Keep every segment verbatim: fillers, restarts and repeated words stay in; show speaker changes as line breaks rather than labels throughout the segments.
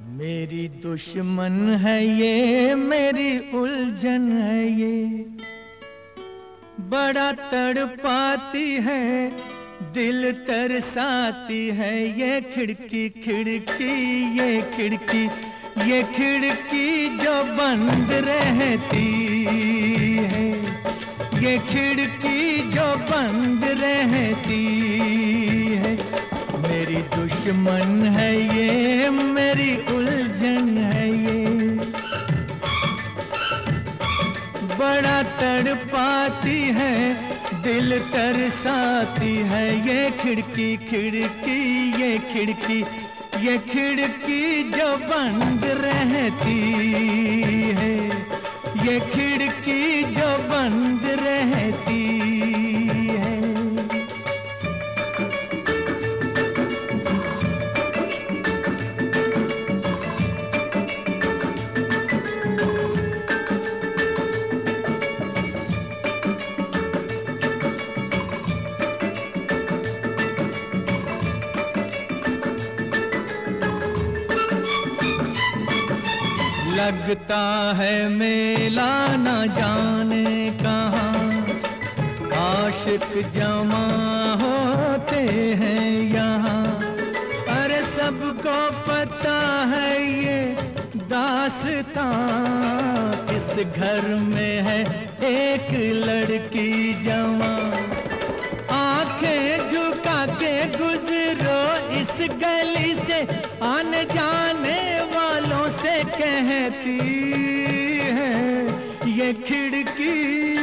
मेरी दुश्मन है ये, मेरी उलझन है ये, बड़ा तड़पाती है, दिल तरसाती है ये खिड़की खिड़की ये खिड़की ये खिड़की जो बंद रहती है, ये खिड़की जो बंद रहती है। मेरी दुश्मन है ये, मेरी उलझन है ये, बड़ा तड़पाती है, दिल तरसाती है ये खिड़की खिड़की ये खिड़की ये खिड़की जो बंद रहती है, ये खिड़की जो बंद रहती है। लगता है मेला न जाने कहाँ, आशिक जमा होते हैं यहाँ। अरे सबको पता है ये दास्तां, इस घर में है एक लड़की जवां। आंखें झुका के गुजरो इस गली से, आने जाने वालों से कहती है ये खिड़की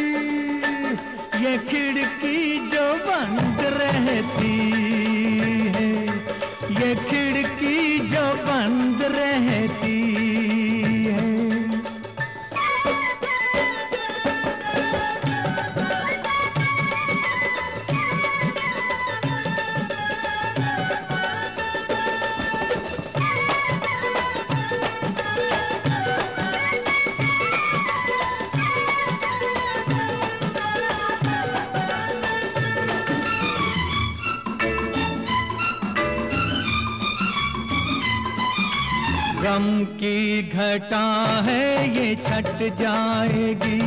ये खिड़की जो बंद रहती है, ये खिड़की जो बंद रहती है। गम की घटा है ये छट जाएगी,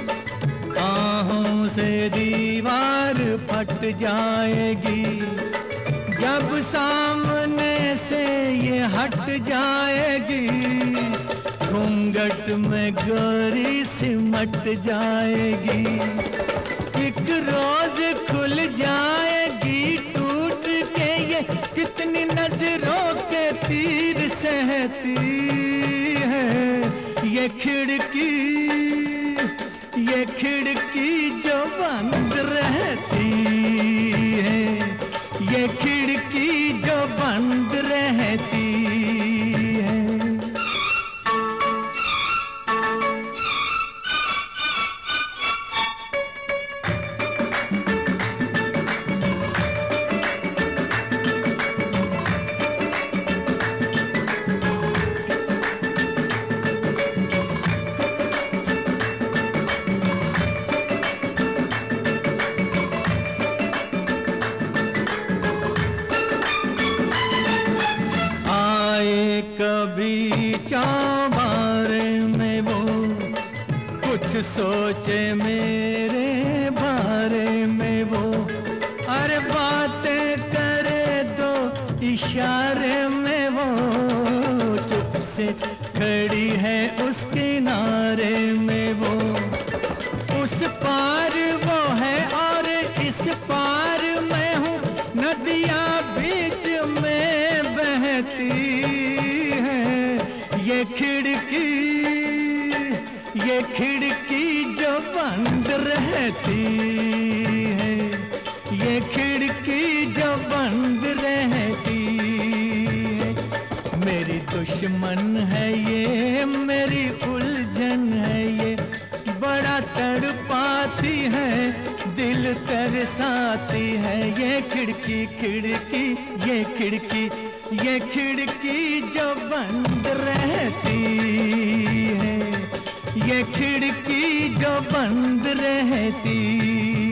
आहों से दीवार फट जाएगी। जब सामने से ये हट जाएगी, घूंघट में गोरी सिमट जाएगी। एक रोज खुल जाएगी टूट के ये, कितनी नजरों के तीर सहती है ये खिड़की ये खिड़की जो बंद रहती है, ये खिड़की जो बंद रहती है। कभी चाबारे में वो कुछ सोचे मेरे बारे में वो, अरे बातें करे दो इशारे में वो, चुप से खड़ी है उस किनारे में वो। उस पार वो है और इस पार मैं हूँ, नदियाँ बीच में बहती ये खिड़की ये खिड़की जो बंद रहती है, ये खिड़की जो बंद रहती है। मेरी दुश्मन है ये, मेरी उलझन है ये, बड़ा तड़पाती है, दिल तरसाती है ये खिड़की खिड़की ये खिड़की ये खिड़की जो बंद रहती है, ये खिड़की जो बंद रहती